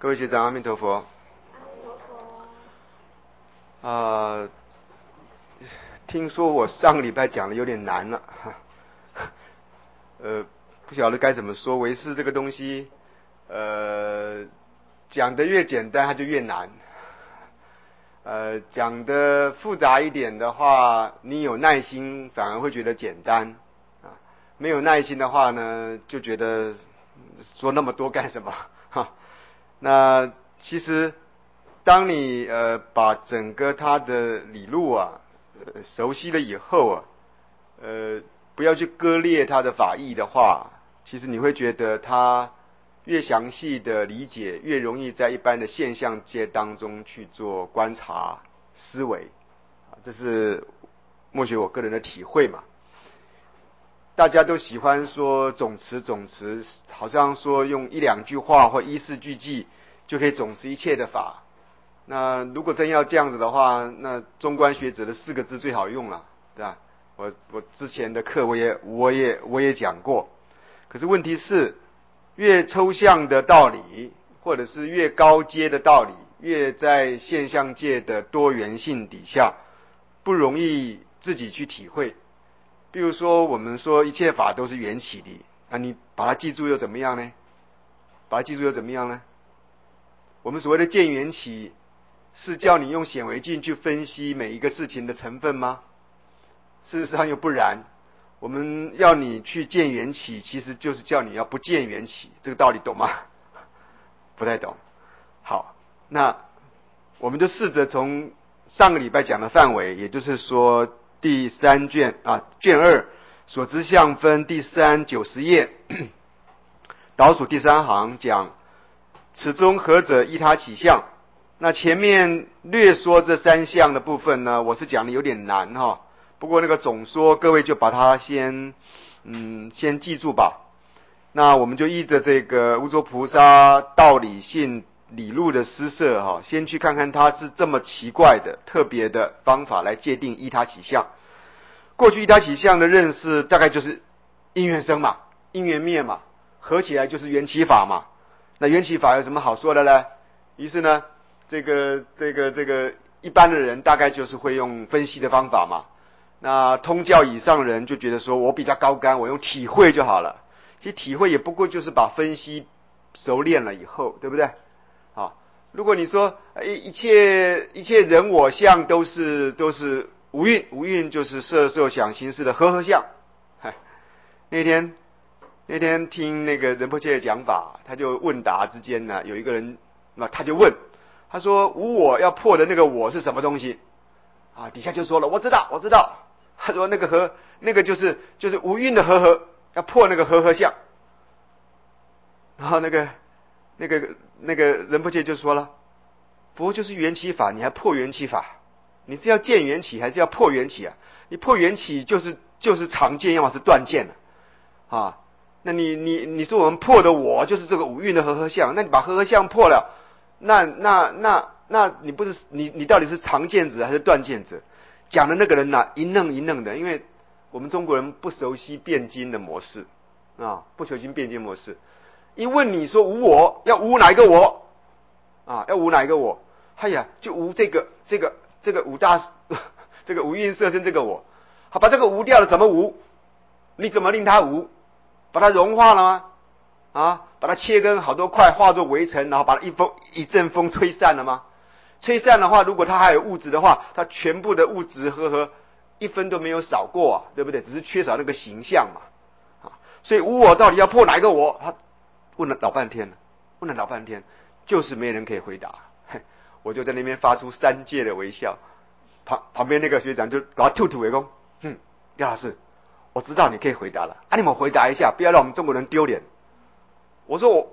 各位学长，阿弥陀佛。听说我上个礼拜讲的有点难了，不晓得该怎么说。唯识这个东西，讲得越简单，它就越难。讲得复杂一点的话，你有耐心反而会觉得简单啊。没有耐心的话呢，就觉得说那么多干什么？那其实，当你把整个它的理路熟悉了以后不要去割裂它的法义的话，其实你会觉得它越详细的理解，越容易在一般的现象界当中去做观察思维。这是默许我个人的体会嘛。大家都喜欢说总持，好像说用一两句话或一四句偈就可以总持一切的法。那如果真要这样子的话，那中观学者的4个字最好用了，对吧？我之前的课我也讲过。可是问题是，越抽象的道理，或者是越高阶的道理，越在现象界的多元性底下，不容易自己去体会。比如说，我们说一切法都是缘起的，你把它记住又怎么样呢？我们所谓的见缘起，是叫你用显微镜去分析每一个事情的成分吗？事实上又不然。我们要你去见缘起，其实就是叫你要不见缘起，这个道理懂吗？不太懂。好，那我们就试着从上个礼拜讲的范围，也就是说第3卷卷2所知相分第3 90页倒数第3行讲，此中何者依他起相。那前面略说这3项的部分呢，我是讲的有点难哈。不过那个总说，各位就把它先记住吧。那我们就依着这个无着菩萨道理性理路的施设先去看看它是这么奇怪的特别的方法来界定依他起相。过去依他起相的认识大概就是因缘生嘛，因缘灭嘛，合起来就是缘起法嘛。那缘起法有什么好说的呢？于是呢，这个一般的人大概就是会用分析的方法嘛。那通教以上的人就觉得说，我比较高竿，我用体会就好了。其实体会也不过就是把分析熟练了以后，对不对？如果你说一切人我相都是无蕴，无蕴就是色受想行识的合相。那天听那个仁波切的讲法，他就问答之间呢，有一个人他就问，他说无我要破的那个我是什么东西？底下就说了，我知道。他说那个就是无蕴的合，要破那个合相。然后那个仁波切就说了，佛就是缘起法，你还破缘起法？你是要见缘起还是要破缘起啊？你破缘起就是常见，要么是断见了那你说我们破的我就是这个五蕴的合相，那你把合相破了，那你不是你到底是常见者还是断见者？讲的那个人一愣的，因为我们中国人不熟悉辩经的模式不熟悉辩经模式。一问你说无我，要无哪一个我要无哪一个我？就无这个五大这个无蕴色身这个我。好，把这个无掉了，怎么无？你怎么令它无？把它融化了吗？把它切根好多块，化作微尘，然后把它一阵风吹散了吗？吹散的话，如果它还有物质的话，它全部的物质和一分都没有少过对不对？只是缺少那个形象嘛所以无我到底要破哪一个我？他问了老半天，就是没人可以回答。我就在那边发出3界的微笑，旁边那个学长就搞吐为公，廖老师，我知道你可以回答了你们回答一下，不要让我们中国人丢脸。我说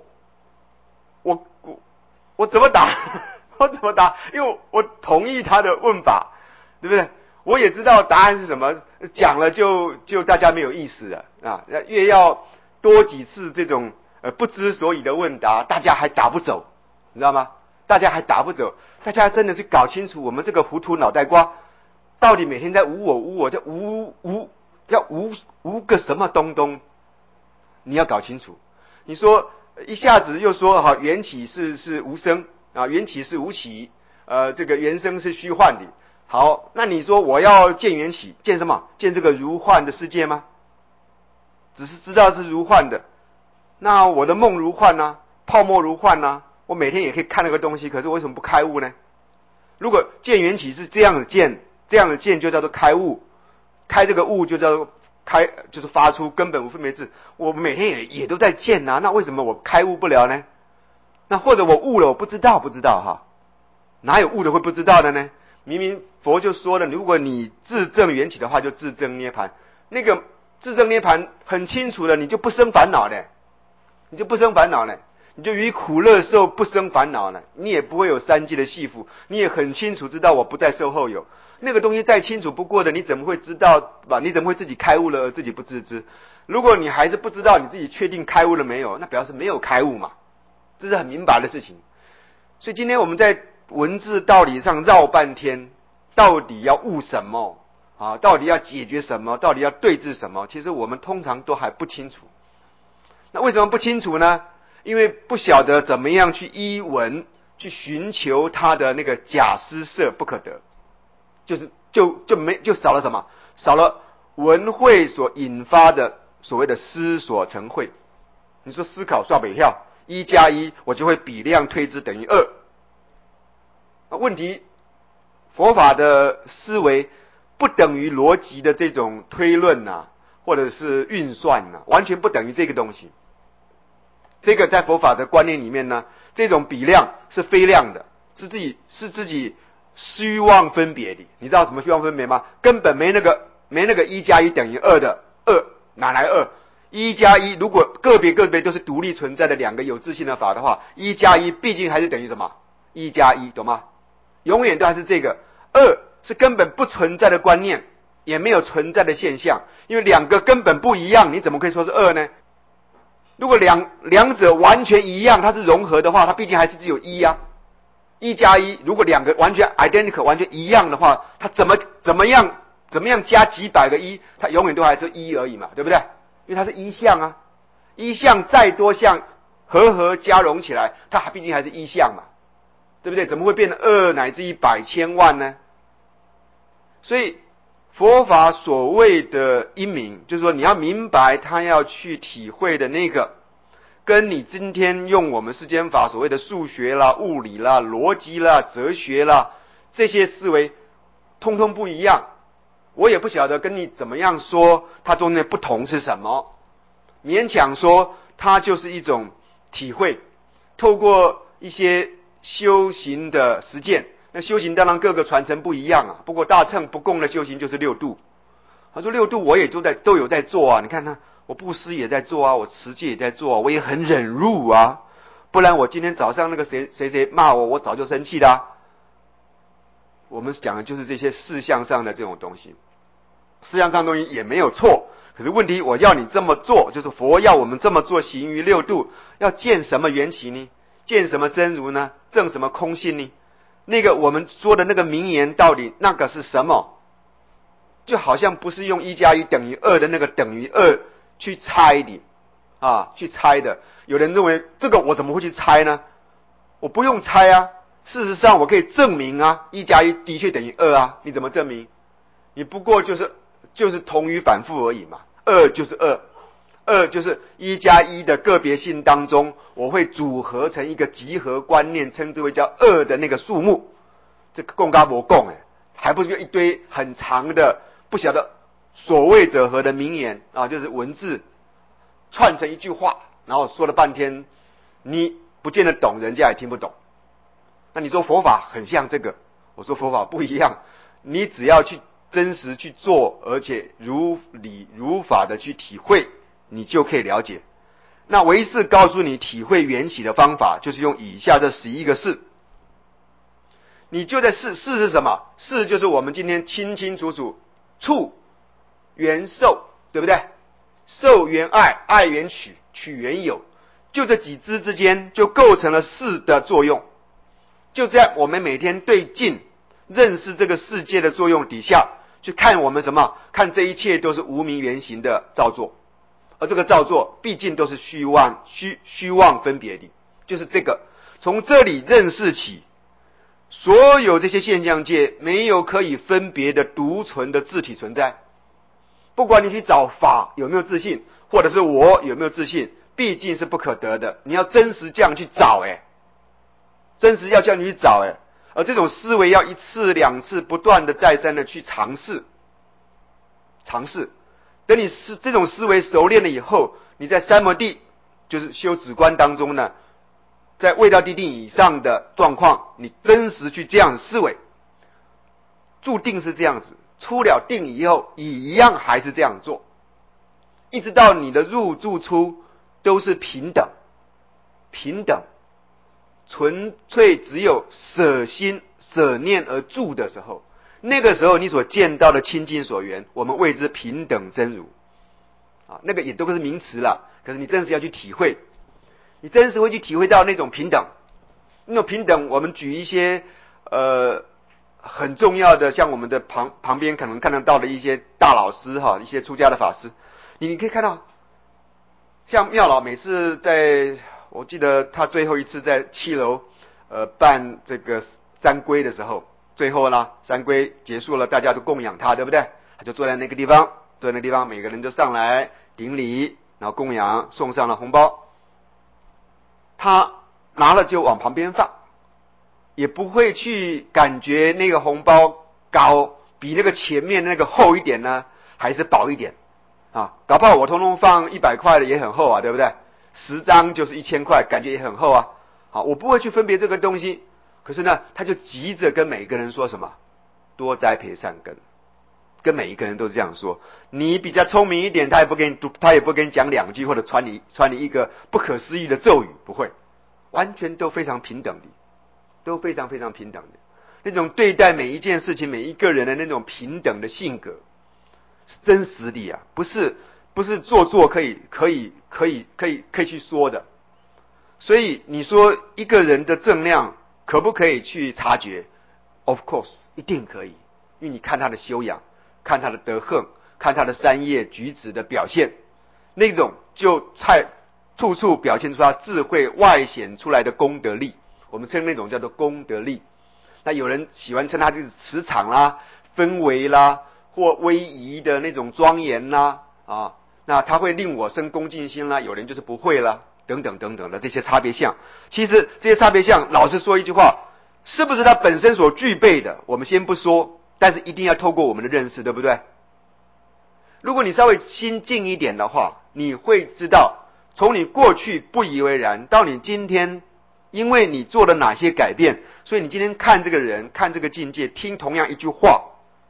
我怎么答？我怎么答？因为我同意他的问法，对不对？我也知道答案是什么，讲了就大家没有意思了越要多几次这种不知所以的问答，大家还打不走，你知道吗？大家还打不走，大家真的是搞清楚我们这个糊涂脑袋瓜到底每天在无我，在要无个什么东东，你要搞清楚。你说一下子又说好缘起是无生啊，缘起是无起，这个缘生是虚幻的。好，那你说我要见缘起，见什么？见这个如幻的世界吗？只是知道是如幻的，那我的梦如幻啊，泡沫如幻啊，我每天也可以看那个东西，可是为什么不开悟呢？如果见缘起是这样的见，这样的见就叫做开悟，开这个悟就叫做开，就是发出根本无分别智。我每天也都在见啊，那为什么我开悟不了呢？那或者我悟了，我不知道哈，哪有悟的会不知道的呢？明明佛就说了，如果你自证缘起的话，就自证涅槃。那个自证涅槃很清楚的，你就不生烦恼的，你就不生烦恼了，你就于苦乐受不生烦恼了，你也不会有三际的系缚，你也很清楚知道我不再受后有。那个东西再清楚不过的，你怎么会知道吧？你怎么会自己开悟了而自己不自知？如果你还是不知道你自己确定开悟了没有，那表示没有开悟嘛，这是很明白的事情。所以今天我们在文字道理上绕半天，到底要悟什么啊？到底要解决什么？到底要对治什么？其实我们通常都还不清楚。那为什么不清楚呢？因为不晓得怎么样去依文去寻求它的那个假施设不可得，就少了什么？少了文慧所引发的所谓的思所成慧。你说思考算北跳，1+1我就会比量推之等于2。问题，佛法的思维不等于逻辑的这种推论啊，或者是运算啊，完全不等于这个东西。这个在佛法的观念里面呢，这种比量是非量的，是自己虚妄分别的。你知道什么虚妄分别吗？根本没那个1+1等于2的2，哪来2？1+1如果个别都是独立存在的两个有自性的法的话，1+1毕竟还是等于什么？1+1，懂吗？永远都还是这个。2是根本不存在的观念，也没有存在的现象，因为两个根本不一样，你怎么可以说是2呢？如果两者完全一样，它是融合的话，它毕竟还是只有1啊。1+1，如果两个完全 identical 完全一样的话，它怎么样加几百个1，它永远都还是1而已嘛，对不对？因为它是一项啊，一项再多项合加融起来，它毕竟还是一项嘛，对不对？怎么会变成2乃至100千万呢？所以佛法所谓的因明，就是说你要明白他要去体会的那个，跟你今天用我们世间法所谓的数学啦、物理啦、逻辑啦、哲学啦这些思维，通通不一样。我也不晓得跟你怎么样说它中间的不同是什么，勉强说它就是一种体会，透过一些修行的实践。那修行当然各个传承不一样啊，不过大乘不共的修行就是6度。他说6度我也都有在做啊，你看他，我布施也在做啊，我持戒也在做啊，我也很忍辱啊，不然我今天早上那个谁骂我早就生气啦啊。我们讲的就是这些事项上的这种东西，事项上的东西也没有错，可是问题我要你这么做，就是佛要我们这么做，行于6度，要见什么缘起呢？见什么真如呢？证什么空性呢？那个我们说的那个名言到底那个是什么？就好像不是用1+1等于2的那个等于2去猜的啊，去猜的。有人认为这个我怎么会去猜呢？我不用猜啊，事实上我可以证明啊，1+1的确等于2啊。你怎么证明？你不过就是同语反复而已嘛。2就是2就是1+1的个别性当中，我会组合成一个集合观念，称之为叫2的那个数目。这个共嘎不共还不是一堆很长的不晓得所谓者何的名言啊，就是文字串成一句话，然后说了半天，你不见得懂，人家也听不懂。那你说佛法很像这个，我说佛法不一样，你只要去真实去做，而且如理如法的去体会，你就可以了解。那唯识告诉你体会缘起的方法，就是用以下这11个事。你就在事是什么？事就是我们今天清清楚楚，处缘受，对不对？受缘爱，爱缘取，取缘有，就这几支之间就构成了事的作用。就这样，我们每天对境认识这个世界的作用底下，去看我们什么？看这一切都是无明缘行的造作， 而这个造作毕竟都是虚妄分别的，就是这个从这里认识起，所有这些现象界没有可以分别的独存的自体存在。不管你去找法有没有自信，或者是我有没有自信，毕竟是不可得的。你要真实这样去找，真实要这样去找，而这种思维要一次两次不断的再三的去尝试。等你这种思维熟练了以后，你在三摩地，就是修止观当中呢，在未到地定以上的状况，你真实去这样思维，注定是这样子。出了定以后，一样还是这样做，一直到你的入住出都是平等，纯粹只有舍心舍念而住的时候，那个时候你所见到的清净所缘，我们谓之平等真如那个也都是名词了。可是你真实要去体会，你真实会去体会到那种平等。那种平等，我们举一些很重要的，像我们的旁边可能看得到的一些大老师一些出家的法师，你可以看到，像妙老每次我记得他最后一次在7楼办这个三皈的时候，最后呢三皈结束了，大家都供养他，对不对？他就坐在那个地方，每个人都上来顶礼，然后供养，送上了红包，他拿了就往旁边放，也不会去感觉那个红包高比那个前面那个厚一点呢，还是薄一点搞不好我通通放100块的也很厚对不对？10张就是1000块，感觉也很厚我不会去分别这个东西。可是呢，他就急着跟每个人说什么多栽培善根，跟每一个人都是这样说。你比较聪明一点，他也不跟你讲2句，或者传你一个不可思议的咒语，不会，完全都非常平等的，都非常非常平等的。那种对待每一件事情每一个人的那种平等的性格是真实的不是做可以去说的。所以你说一个人的正量可不可以去察觉？ Of course 一定可以，因为你看他的修养，看他的德行，看他的三业举止的表现，那种就处处表现出他智慧外显出来的功德力，我们称那种叫做功德力。那有人喜欢称它就是磁场啦、氛围啦，或威仪的那种庄严啦那它会令我生恭敬心啦，有人就是不会啦，等等等等的这些差别相。其实这些差别相，老实说一句话，是不是它本身所具备的，我们先不说，但是一定要透过我们的认识，对不对？如果你稍微心静一点的话，你会知道，从你过去不以为然，到你今天因为你做了哪些改变，所以你今天看这个人，看这个境界，听同样一句话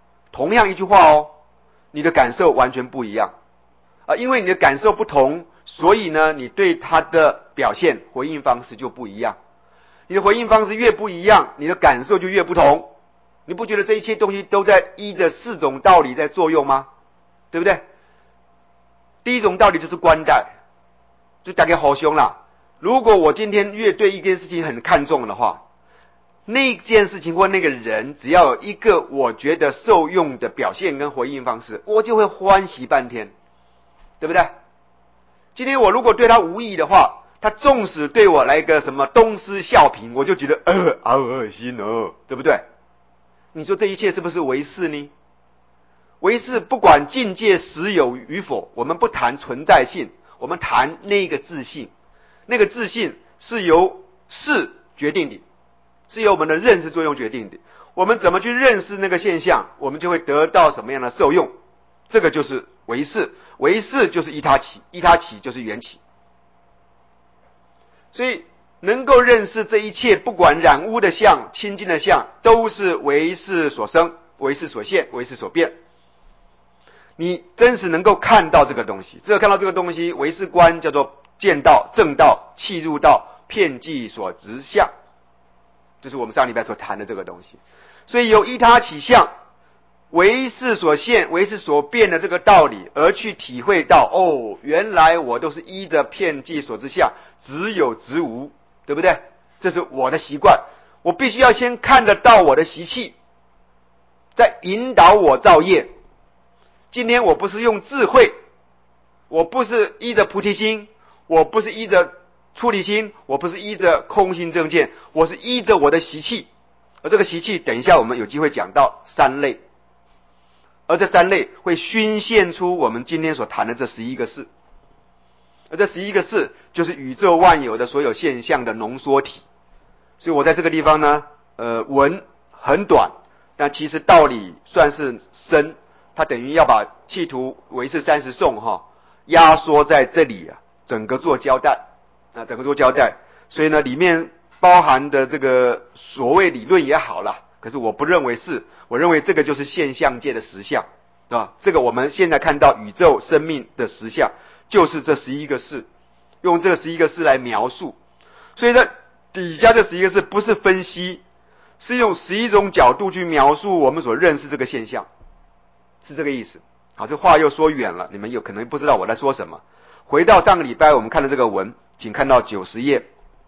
你的感受完全不一样因为你的感受不同，所以呢，你对他的表现回应方式就不一样。你的回应方式越不一样，你的感受就越不同。你不觉得这一切东西都在依着4种道理在作用吗？对不对？第一种道理就是关待，就大概好凶啦。如果我今天越对一件事情很看重的话，那件事情或那个人只要有一个我觉得受用的表现跟回应方式，我就会欢喜半天，对不对？今天我如果对他无益的话，他纵使对我来个什么东施效颦，我就觉得好恶心对不对？你说这一切是不是唯识呢？唯识不管境界实有与否，我们不谈存在性，我们谈那个自性。那个自性是由识决定的，是由我们的认识作用决定的。我们怎么去认识那个现象，我们就会得到什么样的受用。这个就是唯识，唯识就是依他起，依他起就是缘起。所以能够认识这一切，不管染污的相、清净的相，都是唯识所生，唯识所现，唯识所变。你真实能够看到这个东西，只有看到这个东西，唯识观叫做见道、正道、契入道、遍计所执相，就是我们上礼拜所谈的这个东西。所以由依他起相，唯识所现、唯识所变的这个道理，而去体会到原来我都是依着遍计所知相，只有执无，对不对？这是我的习惯，我必须要先看得到我的习气，再引导我造业。今天我不是用智慧， 我不是依着菩提心，我不是依着出离心，我不是依着空心正见，我是依着我的习气。而这个习气，等一下我们有机会讲到三类，而这三类会熏现出我们今天所谈的这11个事。而这11个事就是宇宙万有的所有现象的浓缩体。所以我在这个地方呢，文很短，但其实道理算是深，它等于要把企图唯是30颂压缩在这里啊，整个做交代啊，整个做交代。所以呢，里面包含的这个所谓理论也好啦，可是我不认为是，我认为这个就是现象界的实相，啊，这个我们现在看到宇宙生命的实相，就是这11个事，用这个11个事来描述。所以呢，底下这11个事不是分析，是用11种角度去描述我们所认识这个现象，是这个意思。好，这话又说远了，你们有可能不知道我在说什么。回到上个礼拜我们看的这个文，请看到90页，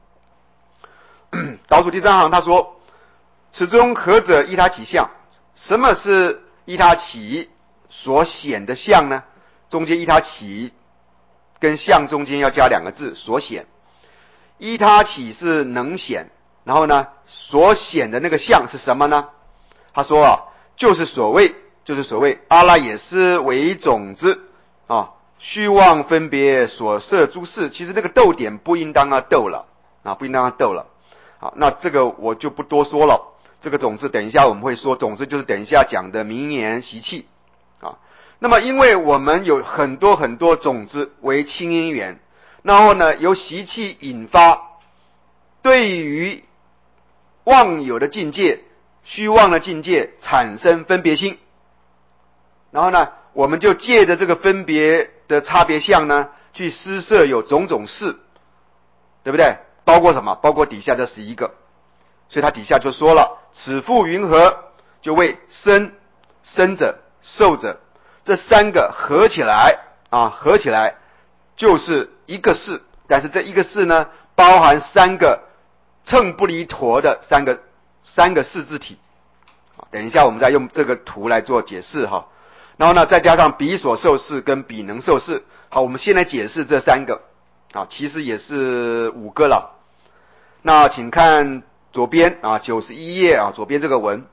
倒数第3行，他说：此中何者依他起相？什么是依他起所显的相呢？中间依他起跟相中间要加2个字，所显。依他起是能显，然后呢，所显的那个相是什么呢？他说啊，就是所谓阿赖耶识为种子啊，虚妄分别所摄诸事。其实那个逗点不应当逗了啊，不应当逗了。好，那这个我就不多说了。这个种子等一下我们会说，种子就是等一下讲的名言习气啊。那么因为我们有很多很多种子为亲因缘，然后呢，由习气引发，对于妄有的境界、虚妄的境界产生分别心，然后呢，我们就借着这个分别的差别相呢，去施设有种种事，对不对？包括什么？包括底下这11个。所以他底下就说了：此复云何？就为生者、受者这3个合起来啊，合起来就是一个事。但是这一个事呢，包含3个秤不离砣的三个事字体。等一下我们再用这个图来做解释哈。然后呢，再加上彼所受事跟彼能受事。好，我们先来解释这3个啊，其实也是5个了。那请看左边啊，91页啊，左边这个文，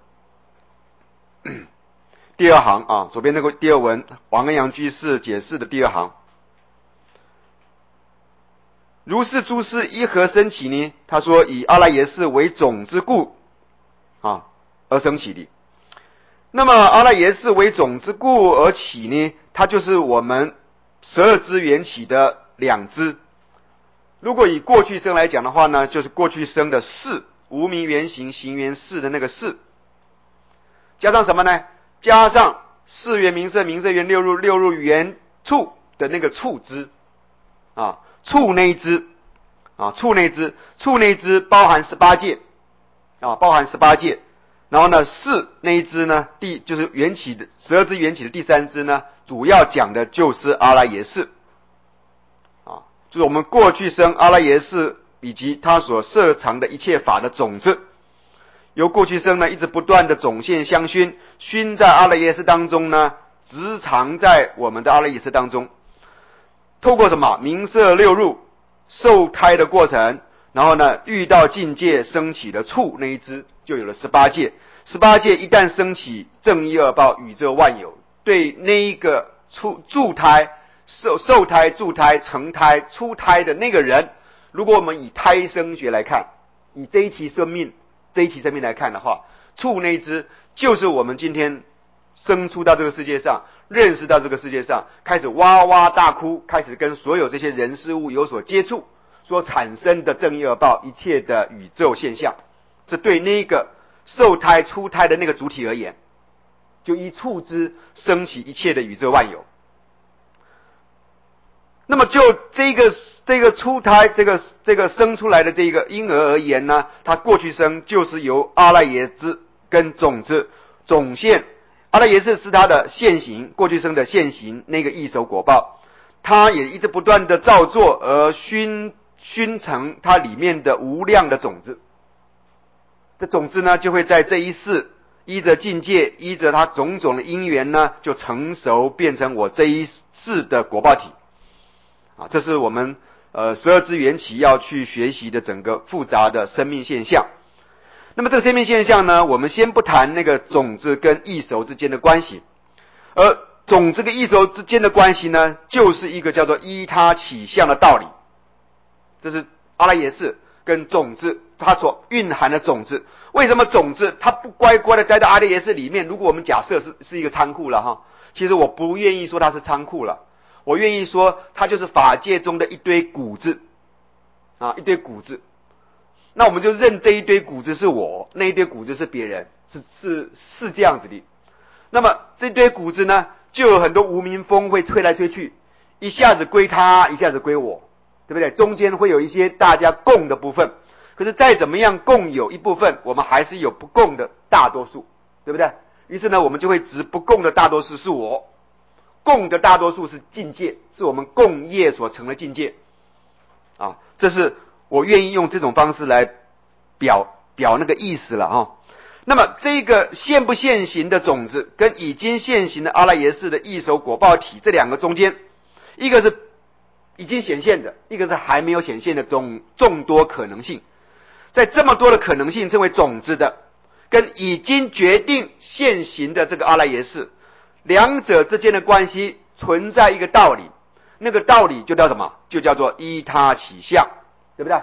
第2行啊，左边那个第2文，王恩阳居士解释的第2行。如是诸事依何生起呢？他说以阿赖耶识为种之故啊而生起的。那么阿赖耶识为种之故而起呢，它就是我们12支缘起的2支。如果以过去生来讲的话呢，就是过去生的事，无明缘行行缘事的那个事，加上什么呢？加上4缘名色，名色缘6入，6入缘处的那个处支啊，处那一支啊，处那一支包含18界啊，包含18界。然后呢，事那一支呢，就是缘起的12支缘起的第3支呢，主要讲的就是阿赖耶识啊，就是我们过去生阿赖耶识以及它所摄藏的一切法的种子，由过去生呢一直不断的种现相熏，熏在阿赖耶识当中呢，直藏在我们的阿赖耶识当中。透过什么？名色6入受胎的过程，然后呢，遇到境界升起的处那一支，就有了18界。18界一旦升起正一二报，宇宙万有对那一个助胎、受胎、助胎、成胎、出胎的那个人，如果我们以胎生学来看，以这一期生命来看的话，处那一支就是我们今天生出到这个世界上，认识到这个世界上，开始哇哇大哭，开始跟所有这些人事物有所接触，所产生的正一二报一切的宇宙现象，这对那个受胎出胎的那个主体而言，就依处支升起一切的宇宙万有。那么就这个出胎这个生出来的这个婴儿而言呢，他过去生就是由阿赖耶识跟种子种现，阿赖耶识是他的现行，过去生的现行那个异熟果报，他也一直不断的造作而熏成它里面的无量的种子。这种子呢，就会在这一世依着境界，依着它种种的因缘呢，就成熟变成我这一世的果报体。 啊，这是我们12支缘起要去学习的整个复杂的生命现象。那么这个生命现象呢，我们先不谈那个种子跟异熟之间的关系，而种子跟异熟之间的关系呢，就是一个叫做依他起相的道理。这是阿赖耶识跟种子它所蕴含的种子。为什么种子它不乖乖的待在阿赖耶识里面？如果我们假设是一个仓库了哈，其实我不愿意说它是仓库了，我愿意说它就是法界中的一堆谷子啊，一堆谷子。那我们就认这一堆谷子是我，那一堆谷子是别人，是这样子的。那么这堆谷子呢，就有很多无名风会吹来吹去，一下子归他，一下子归我，对不对？中间会有一些大家共的部分，可是再怎么样共有一部分，我们还是有不共的大多数，对不对？于是呢，我们就会指不共的大多数是我，共的大多数是境界，是我们共业所成的境界啊。这是我愿意用这种方式来表那个意思了哈。那么这个现不现行的种子跟已经现行的阿赖耶识的异熟果报体，这两个中间，一个是已经显现的，一个是还没有显现的众多可能性。在这么多的可能性称为种子的，跟已经决定现行的这个阿赖耶识，两者之间的关系存在一个道理，那个道理就叫什么？就叫做依他起相，对不对？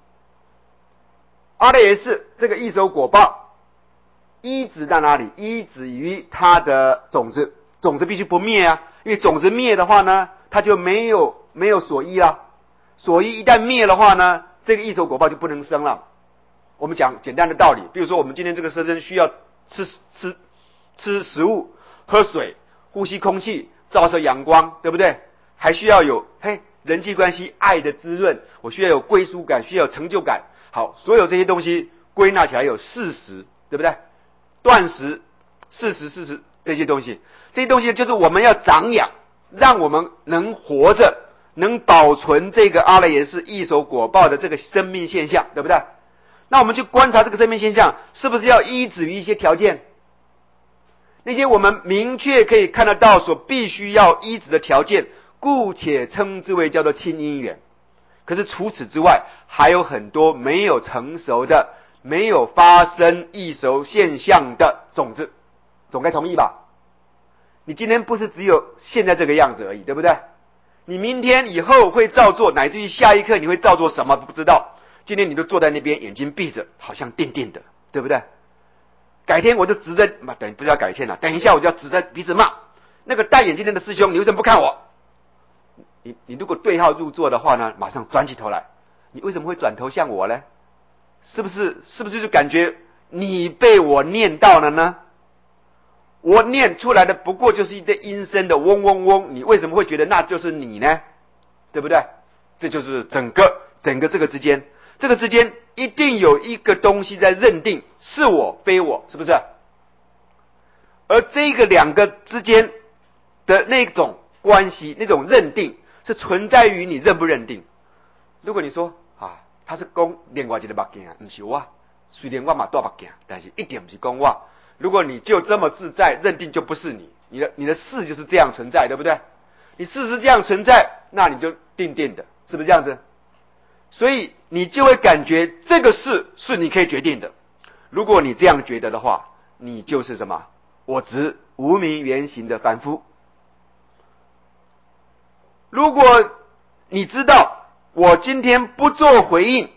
阿赖耶识这个异熟果报依止在哪里？依止于它的种子，种子必须不灭啊，因为种子灭的话呢，它就没有所依了，所依一旦灭的话呢，这个异熟果报就不能生了。我们讲简单的道理，比如说我们今天这个色身需要吃食物、喝水、呼吸空气、照射阳光，对不对？还需要有人际关系、爱的滋润，我需要有归属感，需要有成就感。好，所有这些东西归纳起来有事实，对不对？断食、事实这些东西，就是我们要长养，让我们能活着，能保存这个阿赖耶识异熟果报的这个生命现象，对不对？那我们就观察这个生命现象，是不是要依止于一些条件？那些我们明确可以看得到所必须要依止的条件，姑且称之为叫做亲因缘。可是除此之外，还有很多没有成熟的、没有发生异熟现象的种子，总该同意吧？你今天不是只有现在这个样子而已，对不对？你明天以后会照做，乃至于下一刻你会照做什么不知道。今天你就坐在那边，眼睛闭着，好像定定的，对不对？改天我就指着，不是要改天了，等一下我就要指着鼻子骂那个戴眼镜的师兄，你为什么不看我？你如果对号入座的话呢，马上转起头来，你为什么会转头向我呢？是不是就感觉你被我念到了呢？我念出来的不过就是一堆阴声的嗡嗡嗡，你为什么会觉得那就是你呢？对不对？这就是整个这个之间。这个之间一定有一个东西在认定是我非我，是不是？而这个两个之间的那种关系，那种认定是存在于你认不认定。如果你说他是讲另外一个目镜，不是我，虽然我嘛大目镜，但是一点不是讲我。如果你就这么自在认定，就不是你，你的事就是这样存在，对不对？你事是这样存在，那你就定的，是不是这样子？所以你就会感觉这个事是你可以决定的。如果你这样觉得的话，你就是什么？我执无明原形的凡夫。如果你知道我今天不做回应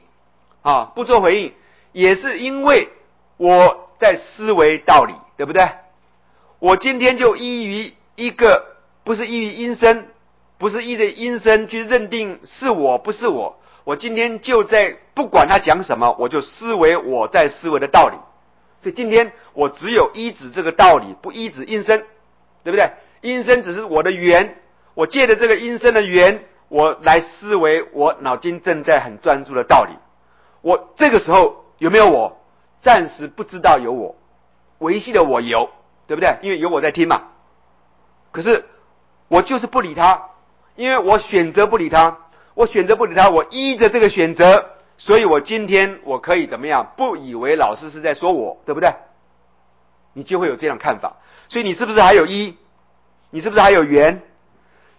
也是因为我在思维道理，对不对？我今天就依于一个不是依于因身，不是依着因身去认定是我不是我今天就在不管他讲什么，我就思维我在思维的道理。所以今天我只有依止这个道理，不依止因身，对不对？因身只是我的缘，我借着这个因身的缘，我来思维我脑筋正在很专注的道理。我这个时候有没有我？暂时不知道有我，维系的我有，对不对？因为有我在听嘛。可是我就是不理他，因为我选择不理他，我依着这个选择，所以我今天我可以怎么样？不以为老师是在说我，对不对？你就会有这样看法。所以你是不是还有依？你是不是还有缘？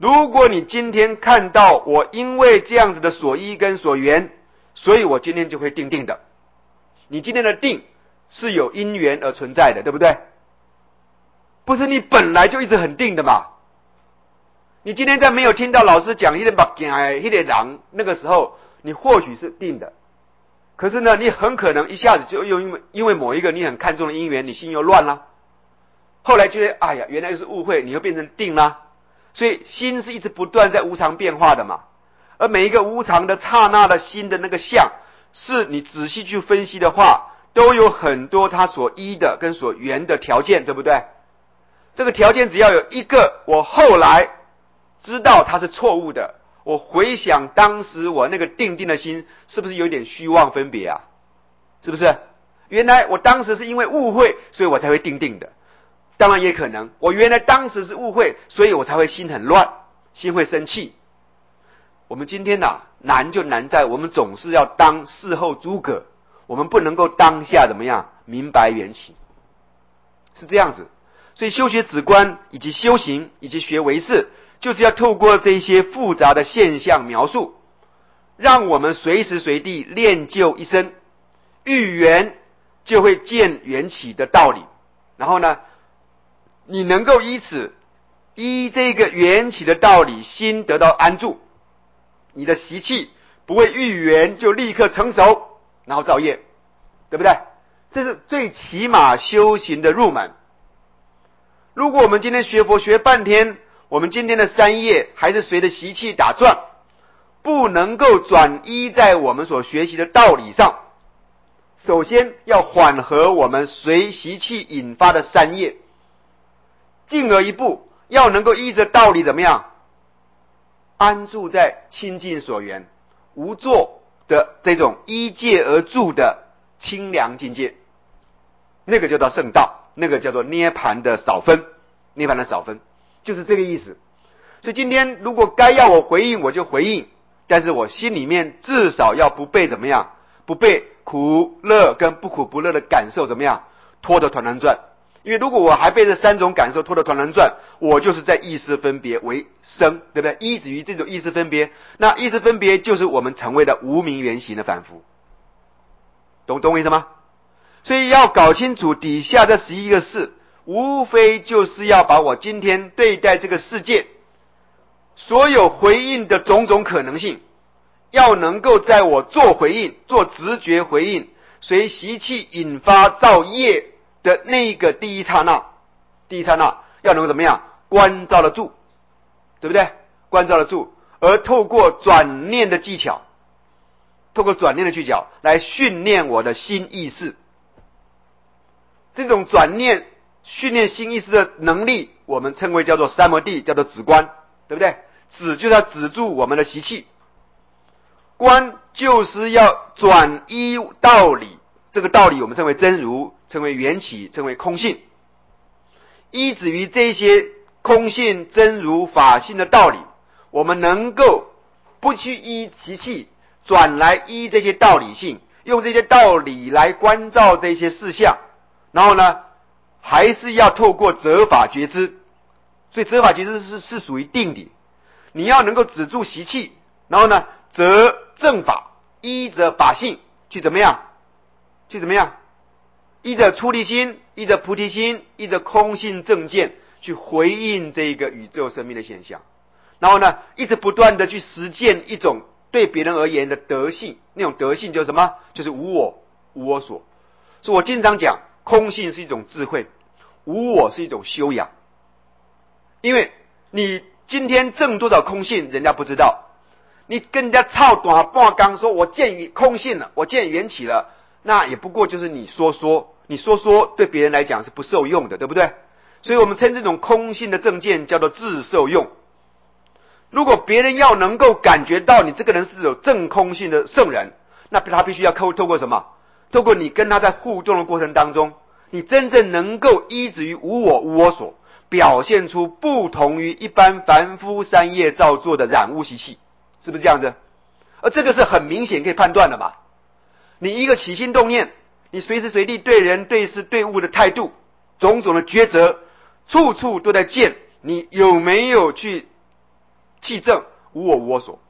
如果你今天看到我因为这样子的所依跟所缘，所以我今天就会定定的。你今天的定是有因缘而存在的，对不对？不是你本来就一直很定的嘛。你今天在没有听到老师讲一点把一点狼那个时候，你或许是定的，可是呢，你很可能一下子就又因为某一个你很看重的因缘，你心又乱了，后来觉得哎呀，原来是误会，你又变成定了。所以心是一直不断在无常变化的嘛，而每一个无常的刹那的心的那个相，是你仔细去分析的话，都有很多它所依的跟所缘的条件，对不对？这个条件只要有一个，我后来知道它是错误的，我回想当时我那个定的心，是不是有点虚妄分别啊？是不是？原来我当时是因为误会，所以我才会定的。当然也可能，我原来当时是误会，所以我才会心很乱，心会生气。我们今天难就难在我们总是要当事后诸葛，我们不能够当下怎么样明白缘起，是这样子。所以修学止观以及修行以及学唯识，就是要透过这些复杂的现象描述，让我们随时随地练就一生，遇缘就会见缘起的道理。然后呢，你能够依这个缘起的道理，心得到安住，你的习气不会遇缘就立刻成熟，然后造业，对不对？这是最起码修行的入门。如果我们今天学佛学半天，我们今天的三业还是随着习气打转，不能够转依在我们所学习的道理上，首先要缓和我们随习气引发的三业，进而一步要能够依着道理怎么样安住在清净所缘无作的这种依戒而住的清凉境界，那个叫做圣道，那个叫做涅槃的少分，涅槃的少分就是这个意思。所以今天如果该要我回应我就回应，但是我心里面至少要不被怎么样，不被苦乐跟不苦不乐的感受怎么样拖得团团转。因为如果我还被这三种感受拖得团团转，我就是在意识分别为生，对不对？依止于这种意识分别，那意识分别就是我们成为的无明原形的反复，懂我意思吗？所以要搞清楚底下这11个事，无非就是要把我今天对待这个世界所有回应的种种可能性，要能够在我做回应做直觉回应随习气引发造业的那个第一刹那要能够怎么样关照得住，对不对？关照得住，而透过转念的技巧来训练我的新意识。这种转念训练新意识的能力，我们称为叫做三摩地，叫做止观，对不对？止就是要止住我们的习气，观就是要转依道理，这个道理我们称为真如，称为缘起，称为空性。依止于这些空性真如法性的道理，我们能够不去依习气，转来依这些道理性，用这些道理来关照这些事项，然后呢还是要透过责法觉知。所以责法觉知是属于定理，你要能够止住习气，然后呢则正法，依着法性去怎么样依着出离心，依着菩提心，依着空性正见去回应这个宇宙生命的现象，然后呢一直不断的去实践一种对别人而言的德性，那种德性就是什么？就是无我所。所以我经常讲空性是一种智慧，无我是一种修养。因为你今天证多少空性人家不知道，你跟人家吵短半缸说我见空性了，我见缘起了，那也不过就是你说对别人来讲是不受用的，对不对？所以我们称这种空性的正见叫做自受用。如果别人要能够感觉到你这个人是有正空性的圣人，那他必须要透过什么？透过你跟他在互动的过程当中，你真正能够依止于无我所，表现出不同于一般凡夫三业造作的染污习气，是不是这样子？而这个是很明显可以判断的嘛。你一个起心动念，你随时随地对人对事对物的态度，种种的抉择，处处都在见你有没有去气正，无我无我所。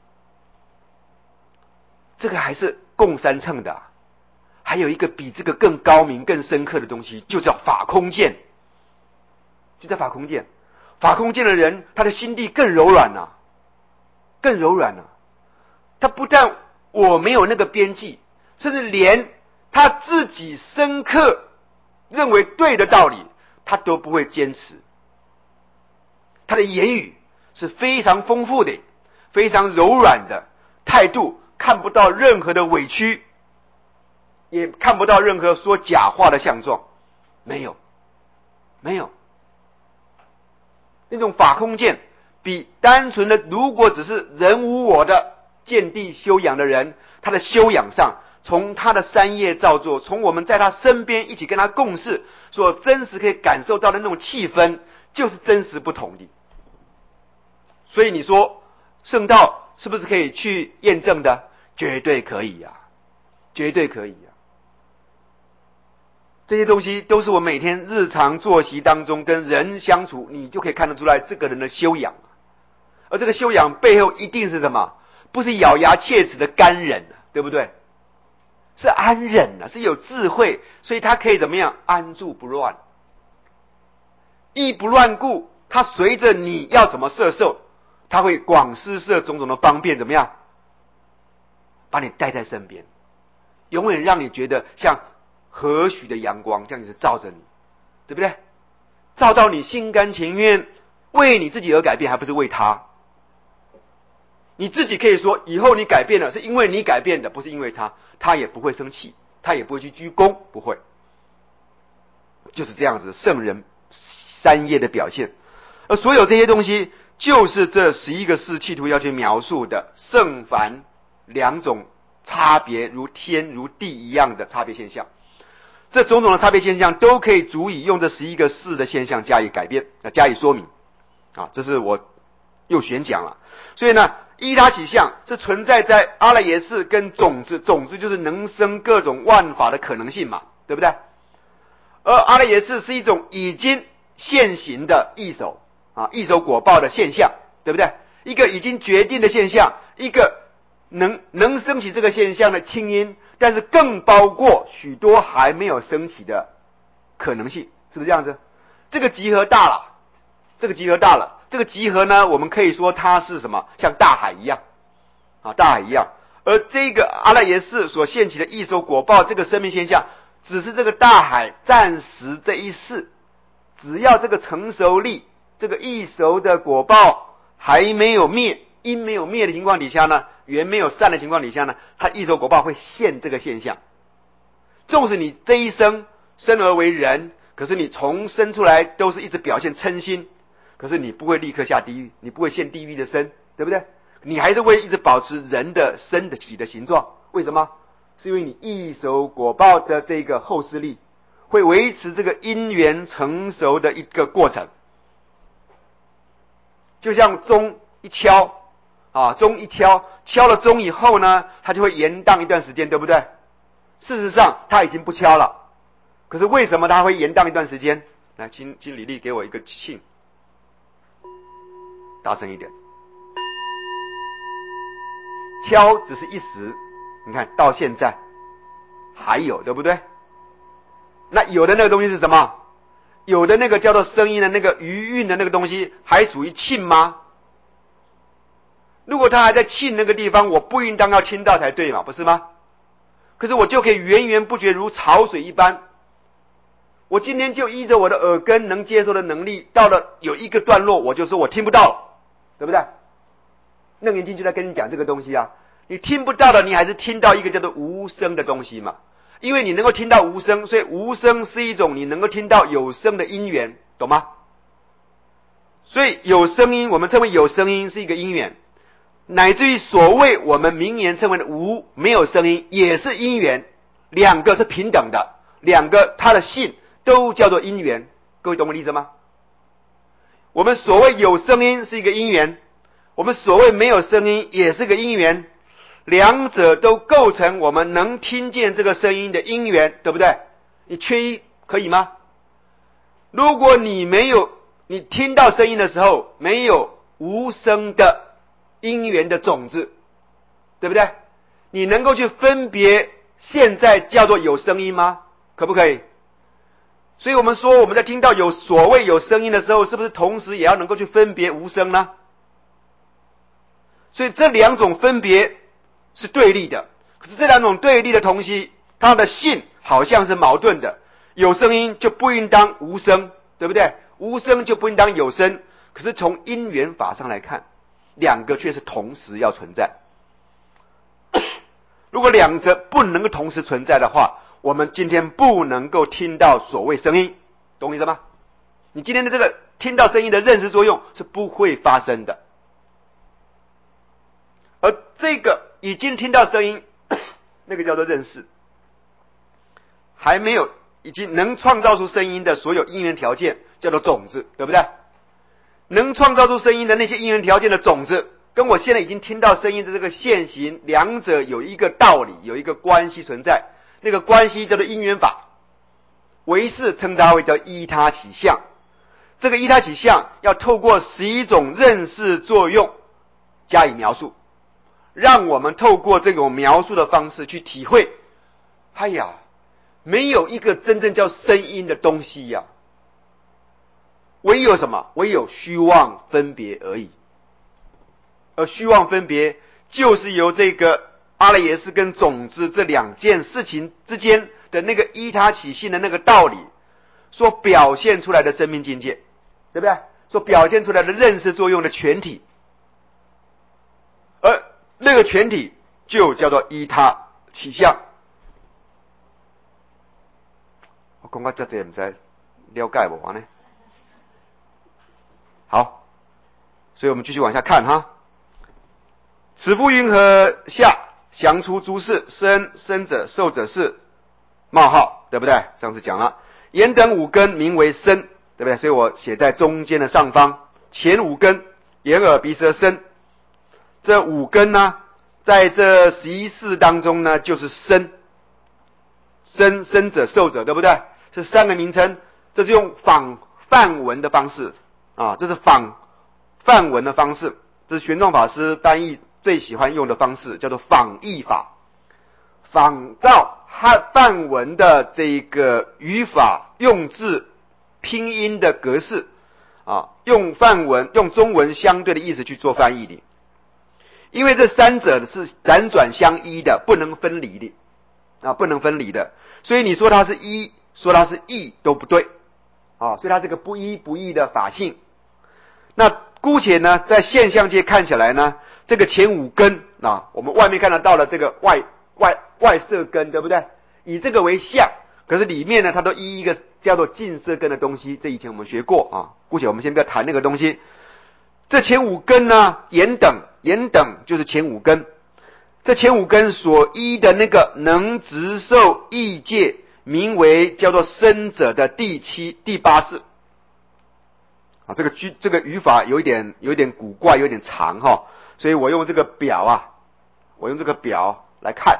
这个还是共三乘的还有一个比这个更高明更深刻的东西，就叫法空见。就叫法空见。法空见的人，他的心地更柔软更柔软他不但我没有那个边际，甚至连他自己深刻认为对的道理他都不会坚持。他的言语是非常丰富的，非常柔软的态度，看不到任何的委屈，也看不到任何说假话的相状，没有。那种法空见比单纯的如果只是人无我的见地修养的人，他的修养上，从他的三业造作，从我们在他身边一起跟他共事所真实可以感受到的那种气氛，就是真实不同的。所以你说圣道是不是可以去验证的？绝对可以绝对可以这些东西都是我每天日常作息当中跟人相处，你就可以看得出来这个人的修养。而这个修养背后一定是什么？不是咬牙切齿的干忍对不对？是安忍是有智慧，所以他可以怎么样？安住不乱。意不乱故，他随着你要怎么摄受，他会广施设种种的方便，怎么样？把你带在身边，永远让你觉得像和煦的阳光这样子照着你，对不对？照到你心甘情愿为你自己而改变，还不是为他。你自己可以说以后你改变了是因为你改变的，不是因为他，他也不会生气，他也不会去鞠躬，不会。就是这样子圣人三业的表现。而所有这些东西就是这11个士企图要去描述的圣凡两种差别如天如地一样的差别现象。这种种的差别现象都可以足以用这11个士的现象加以改变，加以说明这是我又选讲了。所以呢，依他起相是存在在阿赖耶识跟种子，种子就是能生各种万法的可能性嘛，对不对？而阿赖耶识是一种已经现行的异熟异熟果报的现象，对不对？一个已经决定的现象，一个能升起这个现象的清因，但是更包括许多还没有升起的可能性，是不是这样子？这个集合大了，这个集合呢，我们可以说它是什么？像大海一样大海一样。而这个阿赖耶识所现起的异熟果报这个生命现象，只是这个大海暂时这一世，只要这个成熟力，这个异熟的果报还没有灭，因没有灭的情况底下呢，缘没有散的情况底下呢，它异熟果报会现这个现象。纵使你这一生生而为人，可是你从生出来都是一直表现嗔心，可是你不会立刻下地狱，你不会现地狱的身，对不对？你还是会一直保持人的身的体的形状。为什么？是因为你异熟果报的这个后世力会维持这个因缘成熟的一个过程。就像钟一敲钟一敲，敲了钟以后呢，它就会延宕一段时间，对不对？事实上它已经不敲了，可是为什么它会延宕一段时间？来，请李丽给我一个磬，大声一点。敲只是一时，你看到现在还有，对不对？那有的那个东西是什么？有的那个叫做声音的那个余韵的那个东西还属于磬吗？如果它还在磬那个地方，我不应当要听到才对嘛，不是吗？可是我就可以源源不绝如潮水一般，我今天就依着我的耳根能接受的能力，到了有一个段落我就说我听不到了，对不对？楞严经就在跟你讲这个东西你听不到的，你还是听到一个叫做无声的东西嘛。因为你能够听到无声，所以无声是一种你能够听到有声的因缘，懂吗？所以有声音，我们称为有声音是一个因缘，乃至于所谓我们名言称为的无，没有声音也是因缘，两个是平等的，两个它的性都叫做因缘。各位懂我的意思吗？我们所谓有声音是一个因缘，我们所谓没有声音也是个因缘，两者都构成我们能听见这个声音的因缘，对不对？你缺一可以吗？如果你听到声音的时候没有无声的因缘的种子，对不对？你能够去分别现在叫做有声音吗？可不可以？所以我们说我们在听到有所谓有声音的时候，是不是同时也要能够去分别无声呢？所以这两种分别是对立的，可是这两种对立的东西，它的性好像是矛盾的。有声音就不应当无声，对不对？无声就不应当有声。可是从因缘法上来看，两个却是同时要存在。如果两者不能够同时存在的话，我们今天不能够听到所谓声音，懂我意思吗？你今天的这个听到声音的认识作用是不会发生的。而这个已经听到声音，那个叫做认识，还没有已经能创造出声音的所有因缘条件叫做种子，对不对？能创造出声音的那些因缘条件的种子，跟我现在已经听到声音的这个现行，两者有一个道理，有一个关系存在，那个关系叫做因缘法。唯识称它为叫依他起相，这个依他起相要透过11种认识作用加以描述，让我们透过这种描述的方式去体会，哎呀，没有一个真正叫声音的东西呀，唯有什么？唯有虚妄分别而已。而虚妄分别就是由这个阿赖耶识跟种子这两件事情之间的那个依他起性的那个道理所表现出来的生命境界，对不对？所表现出来的认识作用的全体，而那个全体就叫做依他起相。我讲到这不知了解不完呢？好，所以我们继续往下看哈。此复云何下详出诸事，生者受者是冒号，对不对？上次讲了，言等五根名为身，对不对？所以我写在中间的上方，前五根眼耳鼻舌身，这五根呢，在这11事当中呢，就是身者受者，对不对？这三个名称，这是用仿梵文的方式啊，这是仿梵文的方式，这是玄奘法师翻译最喜欢用的方式，叫做仿译法，仿照梵文的这个语法用字拼音的格式啊，用梵文用中文相对的意思去做翻译的。因为这三者是辗转相依的，不能分离的啊，不能分离的，所以你说它是一，说它是异都不对啊，所以它是个不一不异的法性。那姑且呢，在现象界看起来呢，这个前五根啊，我们外面看得到了这个外色根，对不对？以这个为相，可是里面呢，它都依一个叫做近色根的东西，这以前我们学过啊。姑且我们先不要谈那个东西。这前五根呢，眼等就是前五根，这前五根所依的那个能执受意界，名为叫做生者的第八事。啊，这个语法有一点古怪，有点长哈，所以我用这个表来看，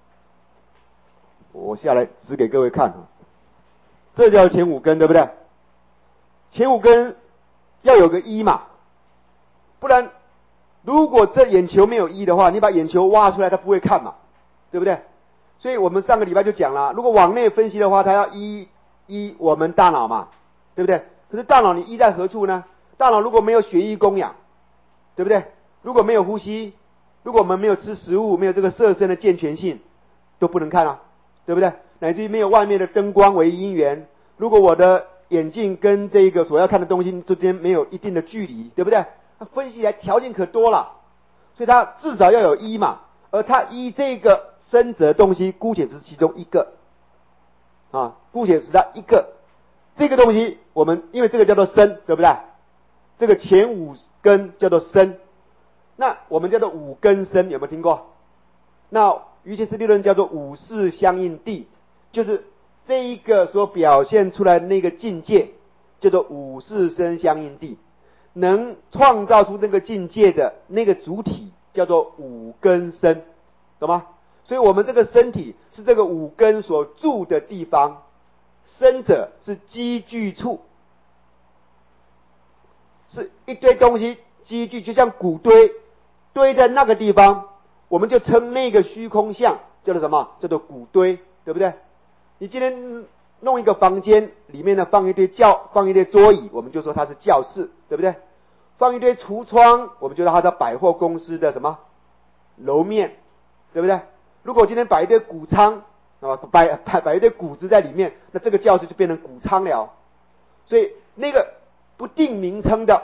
我下来指给各位看，这叫前五根，对不对？前五根要有个一嘛，不然如果这眼球没有一的话，你把眼球挖出来，它不会看嘛，对不对？所以我们上个礼拜就讲了，如果往内分析的话，它要依我们大脑嘛，对不对？可是大脑你依在何处呢？大脑如果没有血液供养，对不对？如果没有呼吸，如果我们没有吃食物，没有这个色身的健全性，都不能看啊，对不对？乃至于没有外面的灯光为因缘，如果我的眼镜跟这个所要看的东西之间没有一定的距离，对不对？它分析起来条件可多了，所以它至少要有一嘛，而它依这个生者东西，姑且是其中一个啊，姑且是它一个。这个东西我们因为这个叫做身，对不对？这个前五根叫做身，那我们叫做五根身，有没有听过？那瑜伽师地论叫做五识相应地，就是这一个所表现出来的那个境界叫做五识身相应地，能创造出这个境界的那个主体叫做五根身，懂吗？所以我们这个身体是这个五根所住的地方，生者是积聚处，是一堆东西积聚，就像谷堆堆在那个地方，我们就称那个虚空相叫做什么？叫做骨堆，对不对？你今天弄一个房间，里面呢放一堆桌椅，我们就说它是教室，对不对？放一堆橱窗，我们就说它是百货公司的什么楼面，对不对？如果今天摆一堆谷仓，摆一堆谷子在里面，那这个教室就变成谷仓了。所以那个不定名称的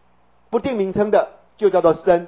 就叫做身。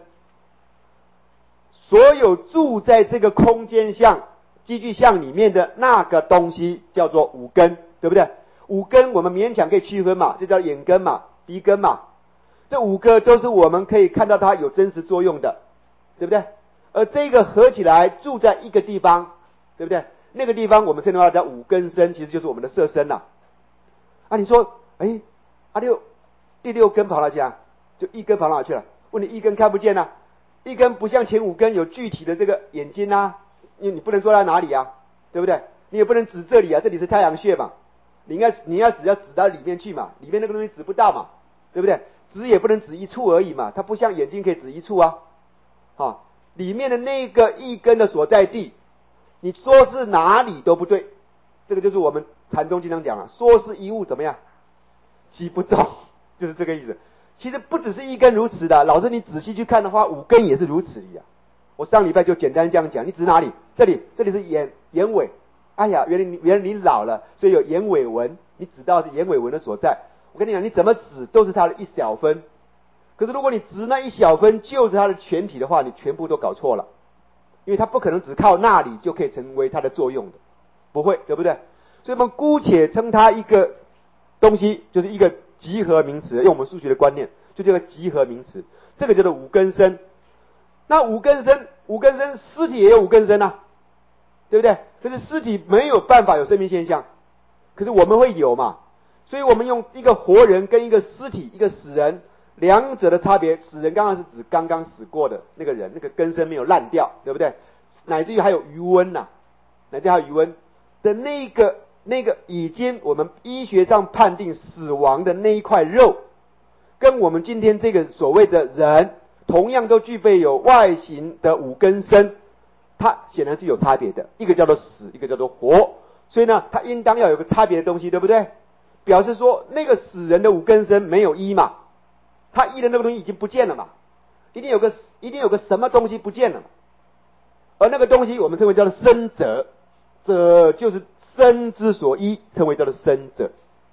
所有住在这个空间相、积聚相里面的那个东西叫做五根，对不对？五根我们勉强可以区分嘛，就叫眼根嘛、鼻根嘛。这五个都是我们可以看到它有真实作用的，对不对？而这个合起来住在一个地方，对不对？那个地方我们称之为叫五根身，其实就是我们的色身啦。你说，第六根跑哪去啊？就一根跑哪去了？问你一根看不见啊？一根不像前五根有具体的这个眼睛啊，因为你不能说在哪里啊，对不对？你也不能指这里啊，这里是太阳穴嘛，你要指到里面去嘛，里面那个东西指不到嘛，对不对？指也不能指一处而已嘛，它不像眼睛可以指一处啊。里面的那个一根的所在地，你说是哪里都不对，这个就是我们禅宗经常讲了，说是一物怎么样，即不中，就是这个意思。其实不只是一根如此的，老师你仔细去看的话，五根也是如此的呀。我上礼拜就简单这样讲，你指哪里？这里是眼尾。哎呀，原来你老了，所以有眼尾纹，你指到是眼尾纹的所在。我跟你讲，你怎么指都是它的一小分。可是如果你指那一小分就是它的全体的话，你全部都搞错了，因为它不可能只靠那里就可以成为它的作用的，不会，对不对？所以我们姑且称它一个东西，就是一个集合名词，用我们数学的观念，就这个集合名词，这个叫做五根身。那五根身，尸体也有五根身啊，对不对？可是尸体没有办法有生命现象，可是我们会有嘛？所以我们用一个活人跟一个尸体，一个死人，两者的差别，死人刚刚是指刚刚死过的那个人，那个根身没有烂掉，对不对？乃至于还有余温呐，乃至于还有余温的那个已经我们医学上判定死亡的那一块肉，跟我们今天这个所谓的人，同样都具备有外形的五根身，它显然是有差别的，一个叫做死，一个叫做活。所以呢，它应当要有个差别的东西，对不对？表示说那个死人的五根身没有一嘛，他一的那个东西已经不见了嘛，一定有个什么东西不见了嘛，而那个东西我们称为叫做生者，者就是生之所依，称为叫做生者。